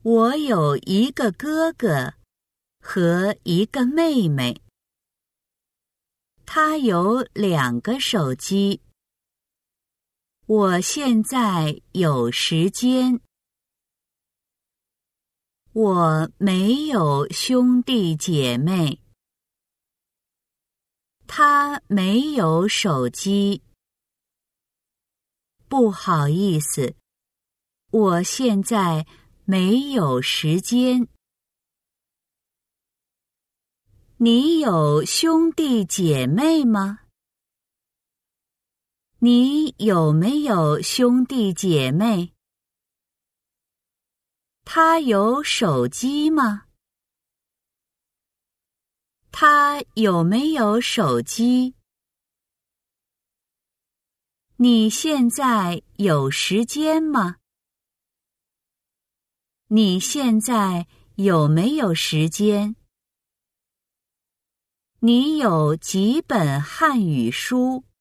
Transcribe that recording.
我有一个哥哥和一个妹妹。他有2个手机。我现在有时间。我没有兄弟姐妹。他没有手机。不好意思，我现在没有时间。你有兄弟姐妹吗？你有没有兄弟姐妹？他有手机吗？他有没有手机？你现在有时间吗？你现在有没有时间？你有几本汉语书？